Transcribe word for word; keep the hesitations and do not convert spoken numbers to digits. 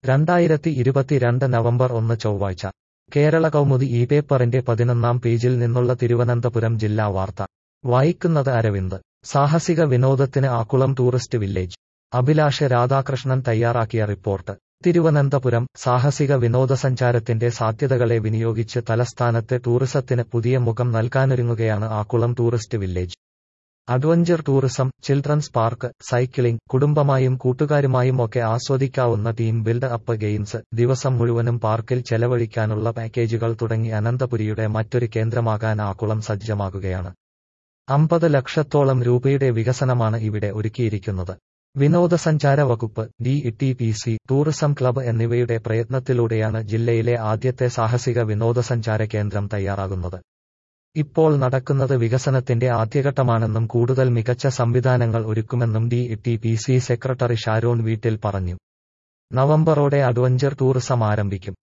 രണ്ടായിരത്തി ഇരുപത്തിരണ്ട് നവംബർ ഒന്ന് ചൊവ്വാഴ്ച കേരള കൗമുദി ഈ പേപ്പറിന്റെ പതിനൊന്നാം പേജിൽ നിന്നുള്ള തിരുവനന്തപുരം ജില്ലാ വാർത്ത വായിക്കുന്നത് അരവിന്ദ്. സാഹസിക വിനോദത്തിന് ആക്കുളം ടൂറിസ്റ്റ് വില്ലേജ്. അഭിലാഷ് രാധാകൃഷ്ണൻ തയ്യാറാക്കിയ റിപ്പോർട്ട്. തിരുവനന്തപുരം. സാഹസിക വിനോദസഞ്ചാരത്തിന്റെ സാധ്യതകളെ വിനിയോഗിച്ച് തലസ്ഥാനത്തെ ടൂറിസത്തിന് പുതിയ മുഖം നൽകാനൊരുങ്ങുകയാണ് Akkulam tourist village. Adventure tourism, children's park, cycling, കുടുംബമായും കൂട്ടുകാരുമായുമൊക്കെ ആസ്വദിക്കാവുന്ന ടീം ബിൽഡ് അപ്പ് ഗെയിംസ്, ദിവസം മുഴുവനും പാർക്കിൽ ചെലവഴിക്കാനുള്ള പാക്കേജുകൾ തുടങ്ങി അനന്തപുരിയുടെ മറ്റൊരു കേന്ദ്രമാകാൻ ആക്കുളം സജ്ജമാകുകയാണ്. അമ്പത് ലക്ഷത്തോളം രൂപയുടെ വികസനമാണ് ഇവിടെ ഒരുക്കിയിരിക്കുന്നത്. വിനോദസഞ്ചാര വകുപ്പ്, D T P C, tourism club എന്നിവയുടെ പ്രയത്നത്തിലൂടെയാണ് ജില്ലയിലെ ആദ്യത്തെ സാഹസിക വിനോദസഞ്ചാര കേന്ദ്രം തയ്യാറാകുന്നത്. ഇപ്പോൾ നടക്കുന്നത് വികസനത്തിന്റെ ആദ്യഘട്ടമാണെന്നും കൂടുതൽ മികച്ച സംവിധാനങ്ങൾ ഒരുക്കുമെന്നും D T P C secretary Sharon വീട്ടിൽ പറഞ്ഞു. നവംബറോടെ അഡ്വഞ്ചർ ടൂറിസം ആരംഭിക്കും.